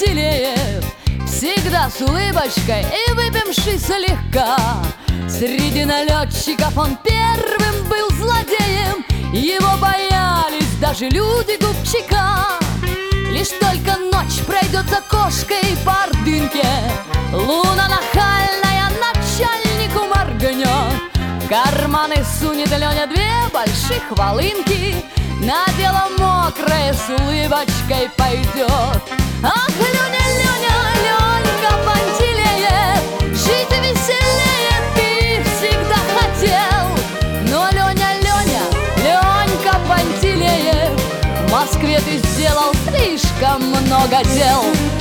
Пантелеев всегда с улыбочкой и выпивший слегка. Среди налетчиков он первым был злодеем, его боялись даже люди Губчака. Лишь только ночь пройдет за кошкой по Ордынке, луна нахальная начальнику моргнет. В карманы сунет Леня две больших волынки, на дело мокрое с улыбочкой пойдет. Ах, Леня, Леня, Ленька Пантелеев, жить веселее ты всегда хотел. Но Леня, Леня, Ленька Пантелеев, в Москве ты сделал слишком много дел.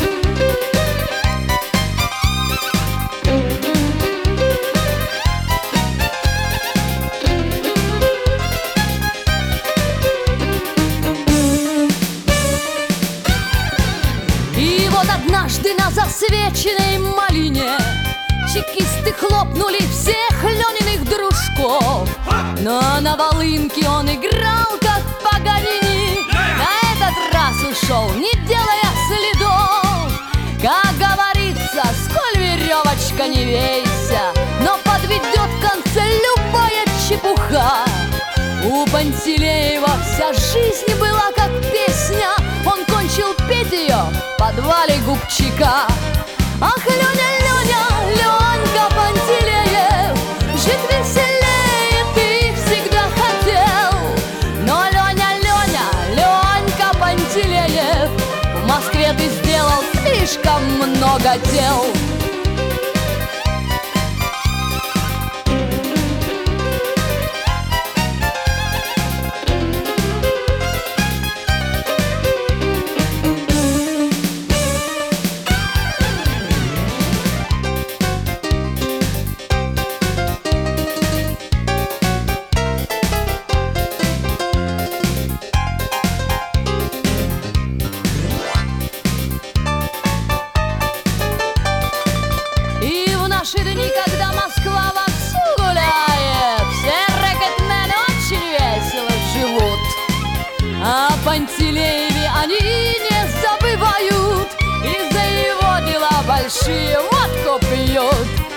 И вот однажды на засвеченной малине чекисты хлопнули всех Лениных дружков. Но на волынке он играл, как Паганини, на этот раз ушел, не делая следов. Как говорится, сколь веревочка не вейся, но подведет в конце любая чепуха. У Пантелеева вся жизнь была как песня, он кончил петь ее в подвале Губчака. Ах, Леня, Леня, Ленька Пантелеев, жить веселее ты всегда хотел. Но Леня, Леня, Ленька Пантелеев, в Москве ты сделал слишком много дел. В наши дни, когда Москва вовсю гуляет, все рэкетмены очень весело живут. О Пантелееве они не забывают, и за его дела большие водку пьют.